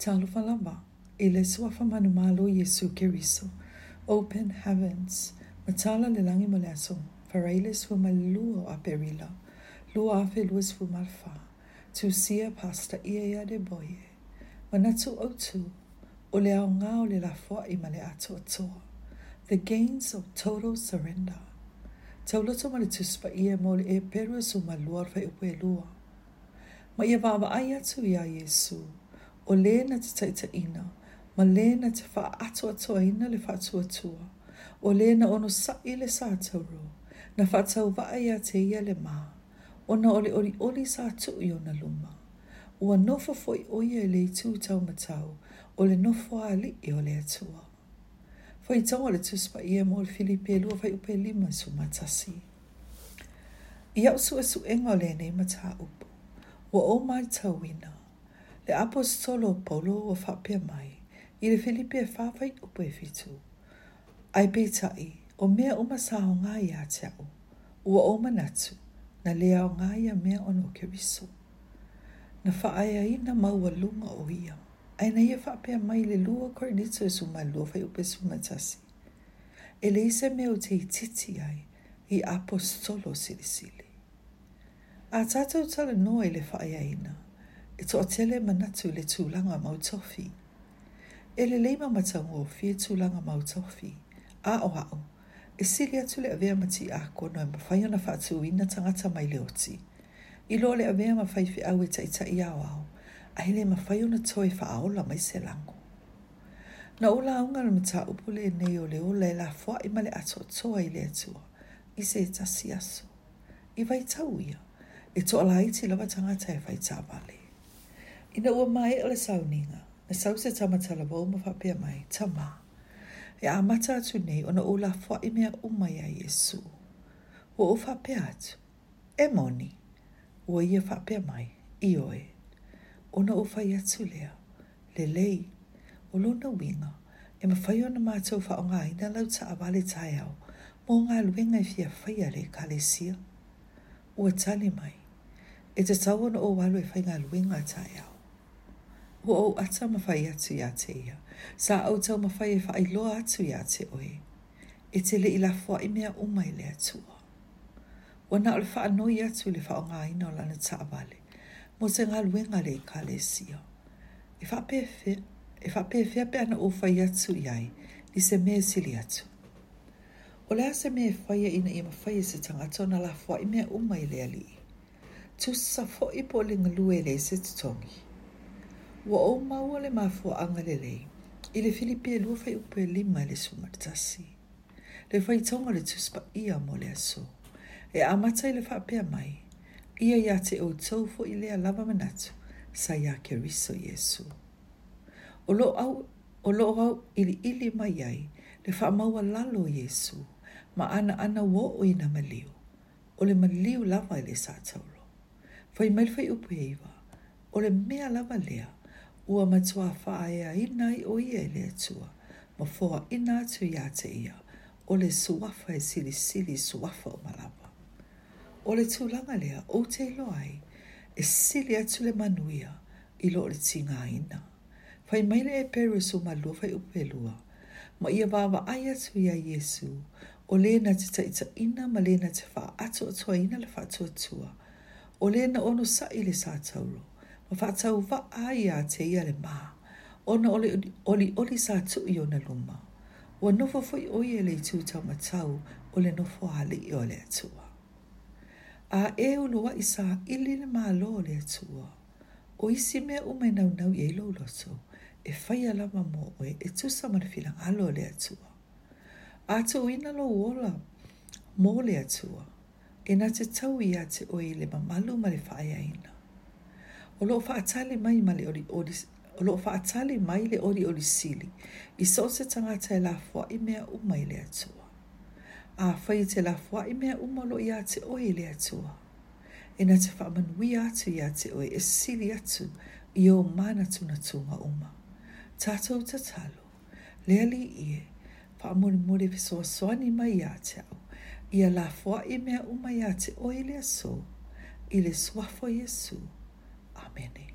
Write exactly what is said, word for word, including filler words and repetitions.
Talufalava, ile suafa manumalo Yesu Keriso. Open heavens, matala lelangi moleso, farailes fu maluo aperila, lua afe luis fu malfa, tu sia pasta ia de boye, manatu otu, ole au ngao le la foa i male ato atoa. The gains of total surrender. Tauloto male tuspa ia mole e peru su malua fa upe lua. Ma ia vava ai atu ia Yesu, o le na te taita ina, ma le na te wha ato atoa ina le wha atua tua, o le na ono sa i le sa tauro, na wha tau va ia te ia le maa, o na ole oli oli sa tu i o na luma. Ua nofo foi oia le tu tau matau, o le nofo ali i o le atua. Foi tonga le tuspa ia mo le Filipe lua fai upe lima su matasi. Ia usu esu enga o le ne mata upo, ua o mai tauina, le apostolo Paulo o whapea mai, i le Filipe e whawhai upo e fitu. Ai peitai, o mea uma saho ngā ia te au, ua o manatu, na lea o ngā ia mea ono Keriso. Na whaaya ina maua lunga o ia, ai na ia whapea mai le lua korinito e suma lua whai upe sumatasi. E le ise mea o te titi ai, i apostolo sili sili. A tātou tala noa i le whaaya ina, e to atele manatu le tūlanga mautofi. E le leima matango fie tūlanga mautofi, a o hao, e sili atu le avea mati a kono e mawhai ona whaatu ina tangata mai le oti. I lo le avea mawhai fi au e taita i au au, a hele mawhai ona toi whaaola mai se lango. Na ola aunga na mata upule e nei o le ola e la fua i male ato toa i le atua, i se tasi aso. I vai tau ia, e to ala iti lava tangata e vai tāwale. Ina ua mai o le sauninga, na sau se tamatala wau mawhapea mai, tama. E a mata atu nei ona o la fua i mea umai a Yesu. Ua o whapea atu, e moni, ua ia whapea mai, i oe. Ona o whai atu lea, le lei, o lona winga, e mawhai ona mātou whaonga ina lau ta awale tai au, mō ngā luenga i fia whai ale kalesia. Ua tali mai, e te tau ona o walu e whai ngā luenga tai au. Ua o ata mawhai atu ia te ia, sa au tau mawhai e whai loa atu ia te oe, e te le ila fua i mea umai le atua. Ua na o le wha anoi atu le whaonga ina o lana ta awale, mo te ngā luenga le kalesia. E wha pefe, e wha pefe pe ana o whai atu iai, ni se mea sili atu. O lea se mea whaia ina i mawhai e se tangata na la fua i mea umai le ali. Tu sa fo i po le ngalue le se tutongi. Ua o maua le mafua anga le lei, i le Filipe lua whai upe lima le sumartasi. Le whai tonga le tuspa ia mo le aso. E amata i le whapea mai, ia ia te o taufo i lea lava manatu, sa ia Keriso Yesu. O lo au, o lo au ili ili mai ai, le whaamaua lalo Yesu, ma ana ana wo o ina maliu, o le maliu lava i le sātauro. Whai mai whai upe iwa, o le mea lava lea, ua matua whaaya ina i o ia i le atua, ma foa ina atu ia te ia, o le suafa e sili sili suafa o malava. O le tūlanga lea, o te ilo ai, e sili atu le manuia, i lo le tinga ina. Whai maile e peru su malua whai upe lua, ma ia wawa ai atu ia Yesu, o le na te taita ina, ma le na te wha atu atua ina le wha atua tua, o le na ono sa i le sātauro, ma wha tau wa ai a te ia le maa, ona oli oli oli sa tu i ona luma, ua nofo foi oia le tūtau matau, o le nofo hali i o le atua. A e ulua i sa ili le maa lo le atua, o isi mea ume nau nau i e lo loto, e whaia lama mo oe e tusa manawhilang alo le atua. A tu ina lo wola mo le atua, e na te tau i a te oe le mamalu ma le whaia ina. O lo whaatali mai ma le ori ori, o lo whaatali mai le ori ori sili, i so se tangata e la fua i mea uma i le atua. A whai te la fua i mea uma lo i a te oe le atua. E na te whaamanui atu i a te oe e sili atu i o mana tuna tunga uma. Tātou ta talo, lea li ie, whaamore more visoa soani mai a te au, ia la fua i mea uma i a te oe le aso, i le suafo Yesu. Amen.